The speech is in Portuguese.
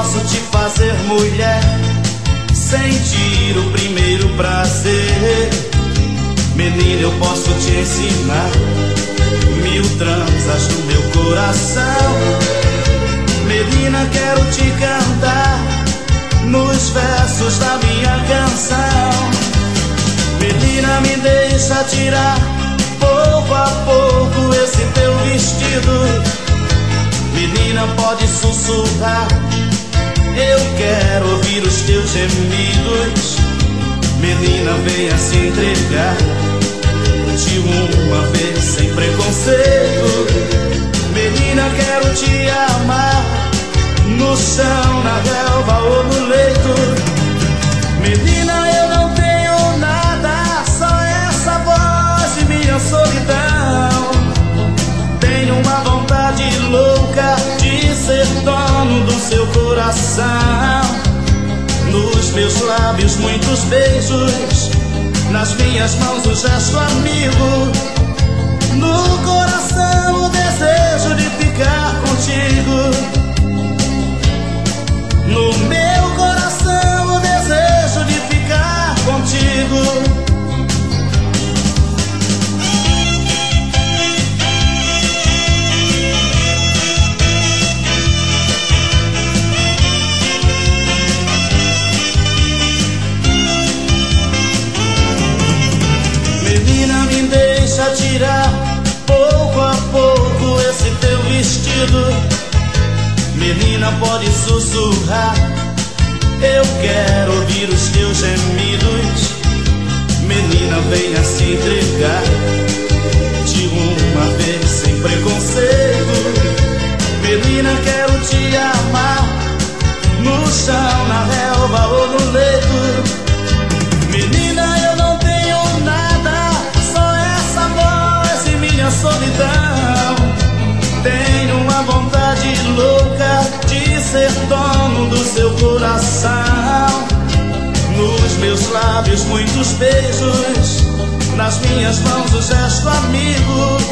posso te fazer mulher, sentir o primeiro prazer. Menina, eu posso te ensinar 1000 transas do meu coração. Menina, quero te cantar nos versos da minha canção. Menina, me deixa tirar pouco a pouco esse teu vestido. Menina, pode sussurrar, eu quero ouvir os teus gemidos. Menina, venha se entregar de uma vez sem preconceito. Menina, quero te amar no chão, na relva ou no leito. Menina, eu não tenho nada, só essa voz e minha solidão. Tenho uma vontade louca de ser dono do seu coração. Nos meus lábios muitos beijos, nas minhas mãos o gesto amigo. No coração o desejo de ficar contigo. No meu coração o desejo de ficar contigo. Menina, me deixa tirar pouco a pouco esse teu vestido. Menina, pode sussurrar, eu quero ouvir os teus gemidos. Menina, venha se entregar de uma vez sem preconceito. Menina, quero te amar no chão, na relva ou no leito. Menina, eu não tenho nada, só essa voz e minha solidão. Tenho uma vontade louca de ser dono do seu coração. Nos meus lábios muitos beijos, nas minhas mãos o gesto amigo.